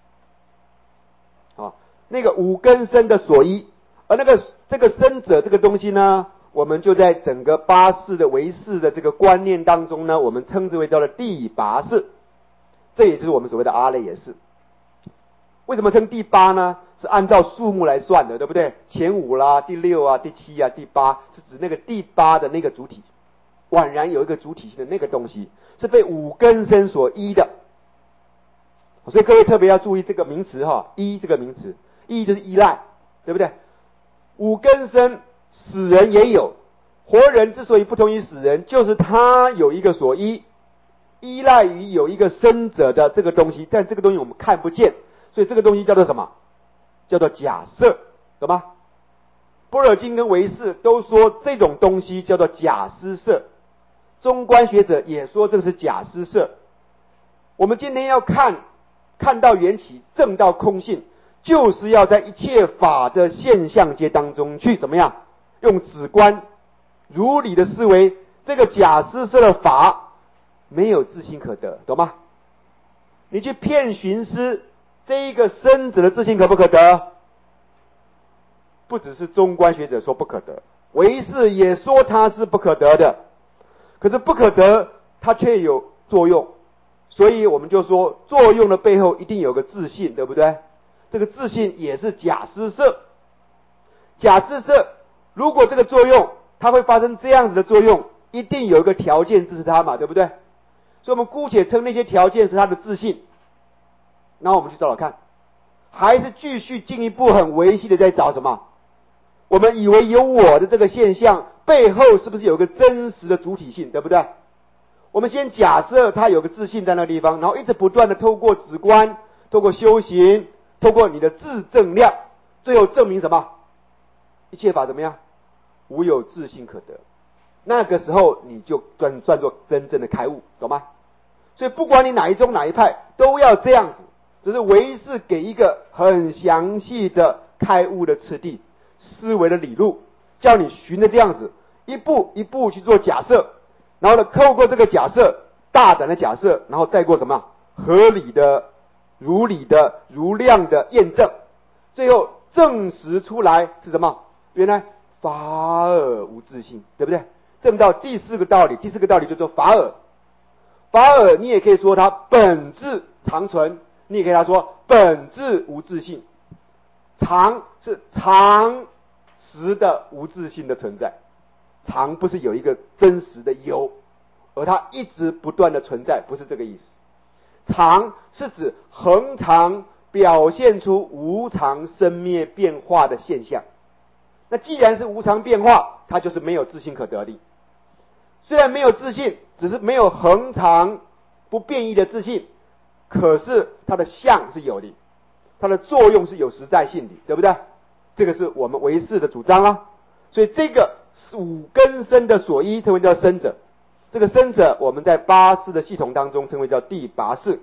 那个五根身的所依，而这个生者这个东西呢，我们就在整个八识的唯识的这个观念当中呢，我们称之为叫做第八识，这也就是我们所谓的阿赖耶识。为什么称第八呢？是按照数目来算的，对不对？前五啦、第六啊、第七啊、第八，是指那个第八的那个主体，宛然有一个主体性的那个东西，是被五根身所依的。所以各位特别要注意这个名词依这个名词，依就是依赖，对不对？五根身死人也有，活人之所以不同于死人，就是他有一个所依赖于有一个生者的这个东西，但这个东西我们看不见。所以这个东西叫做什么？叫做假设，懂吗？般若经跟唯识都说这种东西叫做假施设，中观学者也说这个是假施设。我们今天要看到缘起，证到空性，就是要在一切法的现象界当中去怎么样？用止观如理的思维，这个假施设的法没有自性可得，懂吗？你去骗寻思这一个生者的自性可不可得？不只是中观学者说不可得，唯识也说它是不可得的。可是不可得，它却有作用，所以我们就说作用的背后一定有个自性，对不对？这个自性也是假施设。假施设，如果这个作用它会发生这样子的作用，一定有一个条件支持它嘛，对不对？所以我们姑且称那些条件是它的自性。然后我们去找找看，还是继续进一步很维系的在找什么？我们以为有我的这个现象背后是不是有个真实的主体性，对不对？我们先假设它有个自性在那个地方，然后一直不断的透过止观，透过修行，透过你的自证量，最后证明什么？一切法怎么样？ 无有自性可得。那个时候你就算作真正的开悟，懂吗？所以不管你哪一宗哪一派，都要这样子，只是唯是给一个很详细的开悟的次第、思维的理路，叫你循着这样子一步一步去做假设，然后呢，透过这个假设，大胆的假设，然后再过什么合理的、如理的、如量的验证，最后证实出来是什么？原来法尔无自性，对不对？证到第四个道理，第四个道理就做法尔。法尔你也可以说它本质常存，你也可以说本质无自性。常是常实的无自性的存在，常不是有一个真实的有，而它一直不断的存在，不是这个意思。常是指恒常表现出无常生灭变化的现象。那既然是无常变化，它就是没有自性可得力。虽然没有自性，只是没有恒常不变异的自性，可是它的相是有的，它的作用是有实在性的，对不对？这个是我们唯识的主张啊。所以这个五根生的所依称为叫生者，这个生者我们在八识的系统当中称为叫第八识。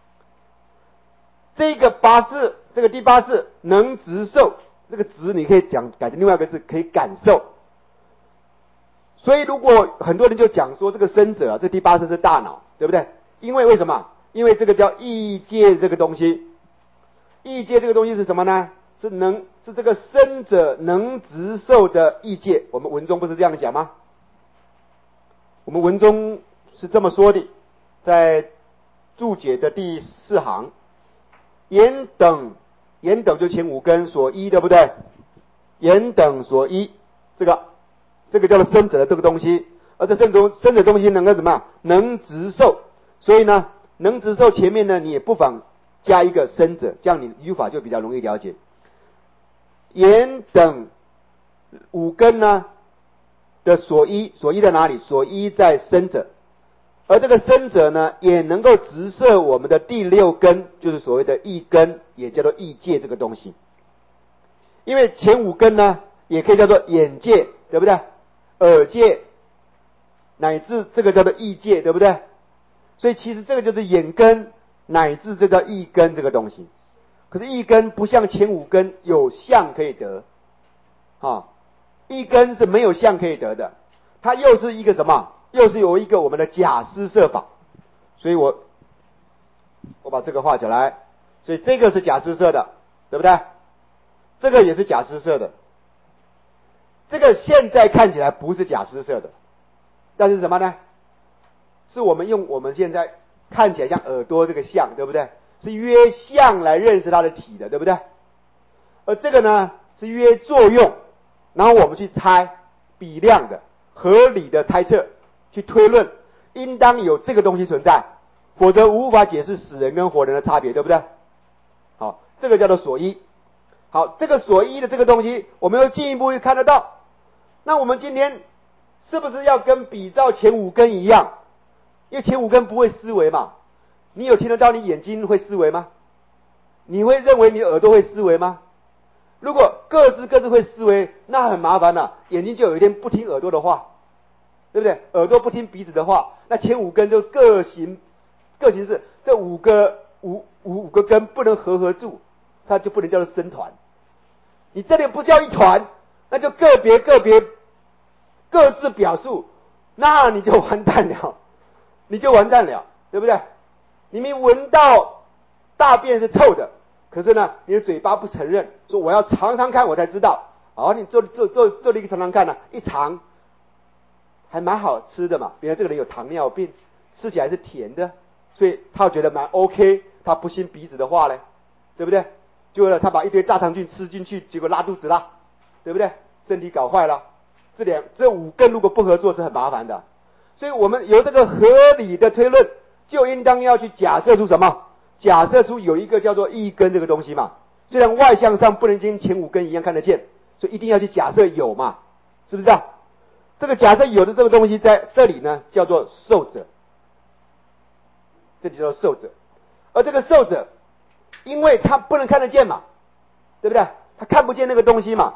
这个八识，这个第八识能执受，这个执你可以讲改成另外一个字，可以感受。所以如果很多人就讲说这个生者这第八识是大脑，对不对？因为什么？因为这个叫意界这个东西，意界这个东西是什么呢？是这个生者能执受的意界。我们文中不是这样讲吗？我们文中是这么说的，在注解的第4行，言等就前五根所依，对不对？言等所依，这个叫做生者的这个东西，而这生者东西能够怎么样？能执受。所以呢，能执受前面呢，你也不妨加一个生者，这样你语法就比较容易了解。言等五根呢的所依在哪里？所依在生者，而这个生者呢，也能够直摄我们的第六根，就是所谓的意根，也叫做意界这个东西。因为前五根呢，也可以叫做眼界，对不对？耳界，乃至这个叫做意界，对不对？所以其实这个就是眼根，乃至这叫意根这个东西。可是意根不像前五根有相可以得，意根是没有相可以得的，它又是一个什么？又是有一个我们的假施设法。所以我把这个画起来，所以这个是假施设的，对不对？这个也是假施设的，这个现在看起来不是假施设的，但是什么呢？是我们用我们现在看起来像耳朵这个相，对不对？是约相来认识它的体的，对不对？而这个呢是约作用，然后我们去猜比量的合理的猜测，去推论应当有这个东西存在，否则无法解释死人跟活人的差别，对不对？好，这个叫做所依。好，这个所依的这个东西，我们又进一步看得到。那我们今天是不是要跟比照前五根一样？因为前五根不会思维嘛。你有听得到你眼睛会思维吗？你会认为你耳朵会思维吗？如果各自会思维，那很麻烦了，眼睛就有一天不听耳朵的话，对不对？耳朵不听鼻子的话，那前五根就各行事，这五个根不能合住，它就不能叫做生团。你这里不叫一团，那就个别各自表述，那你就完蛋了，对不对？你们闻到大便是臭的，可是呢，你的嘴巴不承认，说我要尝尝看，我才知道。好，你做了一个尝尝看呢，一尝还蛮好吃的嘛。原来这个人有糖尿病，吃起来是甜的，所以他觉得蛮 OK， 他不信鼻子的话嘞，对不对？结果呢，他把一堆大肠菌吃进去，结果拉肚子啦，对不对？身体搞坏了。这五根如果不合作是很麻烦的，所以我们有这个合理的推论，就应当要去假设出什么？假设出有一个叫做意根这个东西嘛。虽然外向上不能跟前五根一样看得见，所以一定要去假设有嘛，是不是啊？这个假设有的这个东西在这里呢，叫做受者，这就叫做受者。而这个受者，因为他不能看得见嘛，对不对？他看不见那个东西嘛，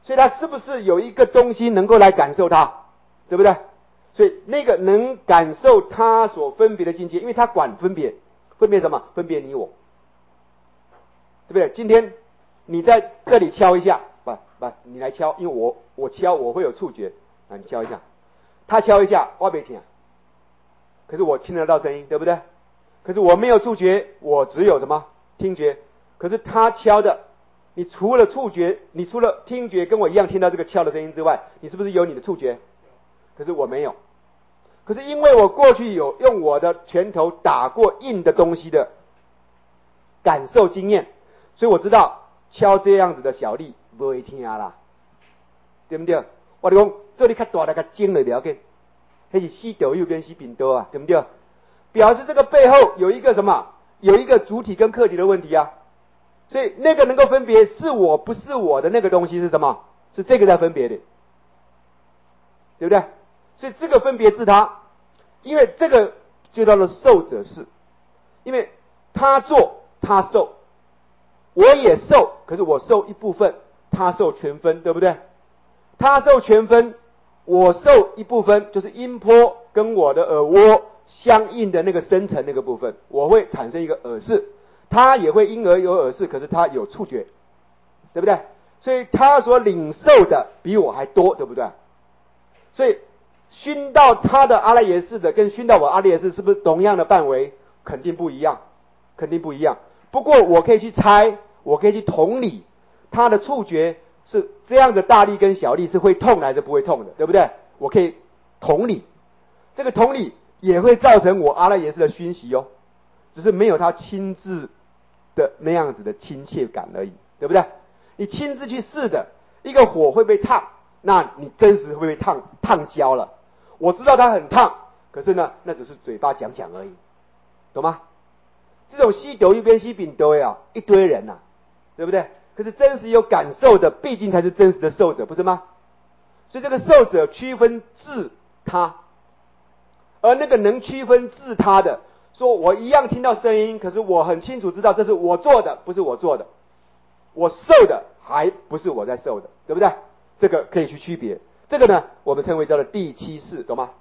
所以它是不是有一个东西能够来感受它，对不对？所以那个能感受它所分别的境界，因为它管分别，分别什么？分别你我，对不对？今天你在这里敲一下，你来敲，因为我敲我会有触觉，你敲一下，他敲一下，我没听，可是我听得到声音，对不对？可是我没有触觉，我只有什么？听觉。可是他敲的，你除了触觉，你除了听觉跟我一样听到这个敲的声音之外，你是不是有你的触觉？可是我没有。可是因为我过去有用我的拳头打过硬的东西的感受经验，所以我知道敲这样子的小力不会听啦，对不对？我就讲这里较大的较精的了解，那是西斗右跟西柄多啊，对不对？表示这个背后有一个什么？有一个主体跟客体的问题啊。所以那个能够分别是我不是我的那个东西是什么？是这个在分别的，对不对？所以这个分别自他，因为这个就叫做受者是，因为他做他受，我也受，可是我受一部分，他受全分，对不对？他受全分，我受一部分，就是音波跟我的耳蜗相应的那个深层那个部分，我会产生一个耳识，他也会因而有耳识，可是他有触觉，对不对？所以他所领受的比我还多，对不对？所以熏到他的阿赖耶识的跟熏到我阿赖耶识是不是同样的范围？肯定不一样，肯定不一样。不过我可以去猜，我可以去同理，他的触觉是这样的大力跟小力是会痛还是不会痛的，对不对？我可以同理，这个同理也会造成我阿赖耶识的熏习哦，只是没有他亲自的那样子的亲切感而已，对不对？你亲自去试的，一个火会被烫，那你真实会被烫焦了。我知道它很烫，可是呢，那只是嘴巴讲讲而已，懂吗？这种西斗一边西饼都啊，一堆人啊，对不对？可是真实有感受的，毕竟才是真实的受者，不是吗？所以这个受者区分自他，而那个能区分自他的，说我一样听到声音，可是我很清楚知道这是我做的，不是我做的，我受的还不是我在受的，对不对？这个可以去区别，这个呢，我们称为叫做第七识，懂吗？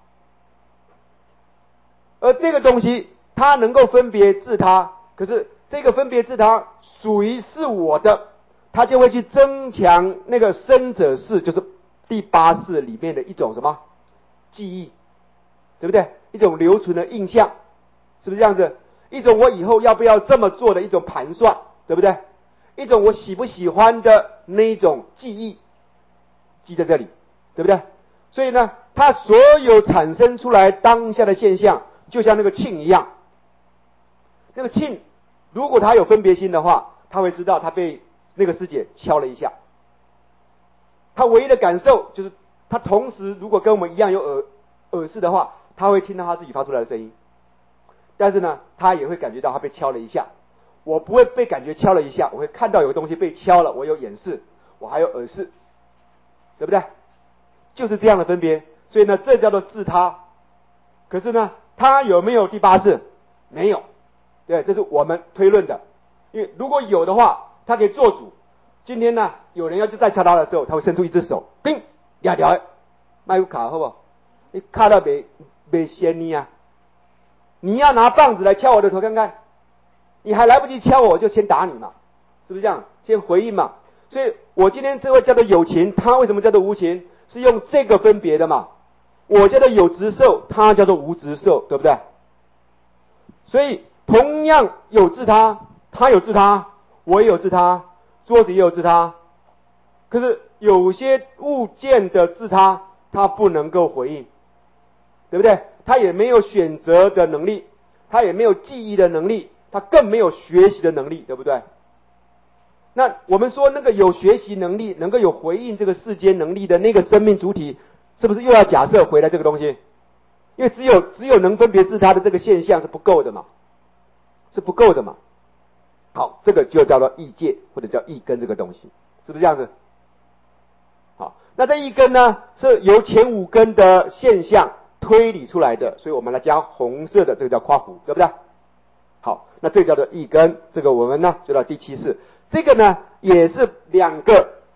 而这个东西它能够分别自他，可是这个分别自他属于是我的，它就会去增强那个生者识，就是第八识里面的一种什么记忆，对不对？一种留存的印象，是不是这样子？一种我以后要不要这么做的一种盘算，对不对？一种我喜不喜欢的那一种记忆，记在这里，对不对？所以呢，它所有产生出来当下的现象，就像那个磬一样。那个磬，如果它有分别心的话，他会知道他被那个师姐敲了一下。他唯一的感受就是，他同时如果跟我们一样有耳识的话，他会听到他自己发出来的声音。但是呢，他也会感觉到他被敲了一下。我不会被感觉敲了一下，我会看到有个东西被敲了，我有眼识，我还有耳识，对不对？就是这样的分别。所以呢，这叫做自他。可是呢，他有没有第八识？没有。对，这是我们推论的。因为如果有的话，他可以做主。今天呢，有人要去再敲他的时候，他会伸出一只手，叮，压掉，麦克卡，好不好？你卡到没掀你啊？你要拿棒子来敲我的头看看，你还来不及敲我就先打你嘛，是不是这样？先回应嘛。所以我今天这位叫做有情，他为什么叫做无情？是用这个分别的嘛。我叫做有执受，他叫做无执受，对不对？所以同样有自他，他有自他，我也有自他，桌子也有自他。可是有些物件的自他，他不能够回应，对不对？他也没有选择的能力，他也没有记忆的能力，他更没有学习的能力，对不对？那我们说那个有学习能力，能够有回应这个世间能力的那个生命主体，是不是又要假设回来这个东西？因为只有能分别自他的这个现象是不够的嘛，是不够的嘛。好，这个就叫做意界或者叫意根这个东西，是不是这样子？好，那这一根呢，是由前五根的现象推理出来的，所以我们来加红色的，这个叫夸胡，对不对？好，那这个叫做意根，这个我们呢就到第七识。这个呢也是两个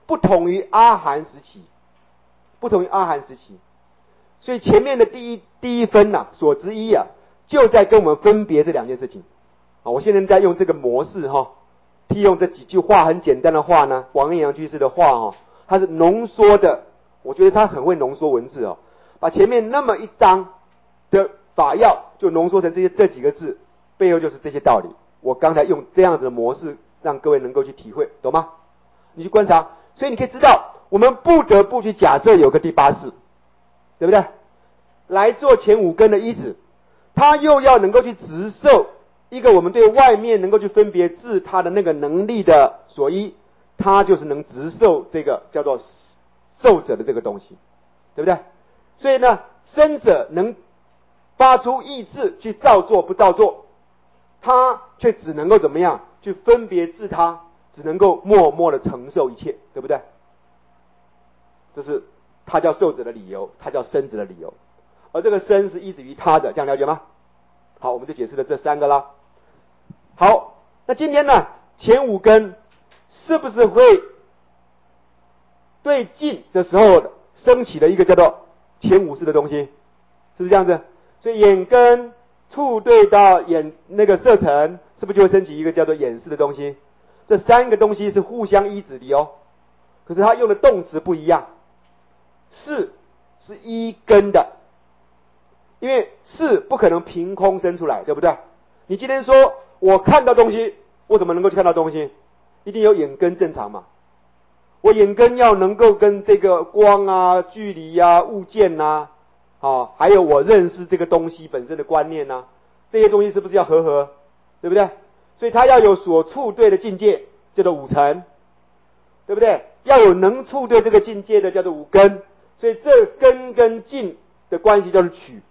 不同于阿含时期，不同于阿含时期。所以前面的第一分呐，所之一啊，就在跟我们分别这两件事情。我现在在用这个模式替用这几句话很简单的话呢，王阳居士的话他是浓缩的，我觉得他很会浓缩文字把前面那么一章的法要就浓缩成这几个字，背后就是这些道理。我刚才用这样子的模式让各位能够去体会，懂吗？你去观察，所以你可以知道，我们不得不去假设有个第八识，对不对？来做前五根的依止，他又要能够去直受一个我们对外面能够去分别治他的那个能力的所依，他就是能直受这个叫做受者的这个东西，对不对？所以呢，生者能发出意志去造作不造作，他却只能够怎么样去分别治他，只能够默默的承受一切，对不对？这是他叫受者的理由，他叫生者的理由，而这个生是依止于他的，这样了解吗？好，我们就解释了这三个啦。好，那今天呢，前五根是不是会对境的时候升起了一个叫做前五识的东西？是不是这样子？所以眼根触对到眼那个色尘，是不是就会升起一个叫做眼识的东西？这三个东西是互相依止的可是它用的动词不一样。识是依根的，因为识不可能凭空生出来，对不对？你今天说我看到东西，我怎么能够去看到东西？一定有眼根正常嘛。我眼根要能够跟这个光啊、距离啊、物件啊，还有我认识这个东西本身的观念啊，这些东西是不是要和？对不对？所以它要有所触对的境界，叫做五尘，对不对？要有能触对这个境界的，叫做五根。所以这根跟境的关系叫做取，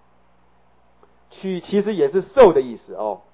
取其实也是受的意思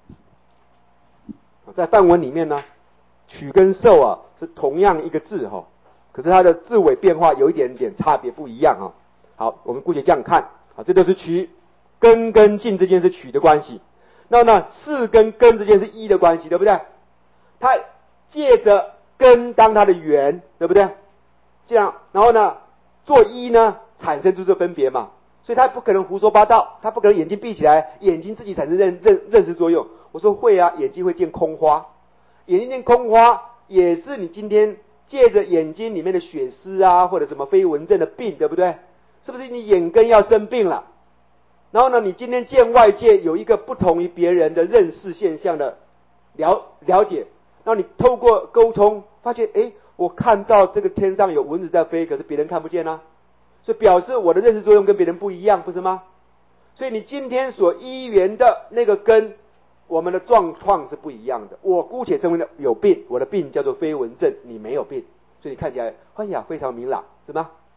在梵文里面呢，取跟受是同样一个字可是它的字尾变化有一点点差别不一样好，我们姑且这样看这就是取根跟境之间是取的关系。那呢，识跟根之间是依的关系，对不对？它借着根当它的缘，对不对？这样，然后呢，做依呢，产生出这分别嘛，所以它不可能胡说八道，它不可能眼睛闭起来，眼睛自己产生认识作用。我说会眼睛会见空花，眼睛见空花也是你今天借着眼睛里面的血丝或者什么飞蚊症的病，对不对？是不是你眼根要生病了？然后呢，你今天见外界有一个不同于别人的认识现象的了解，然后你透过沟通发现，我看到这个天上有蚊子在飞，可是别人看不见所以表示我的认识作用跟别人不一样，不是吗？所以你今天所依缘的那个根，我们的状况是不一样的。我姑且称为有病，我的病叫做飞蚊症，你没有病，所以你看起来非常明朗，是吗？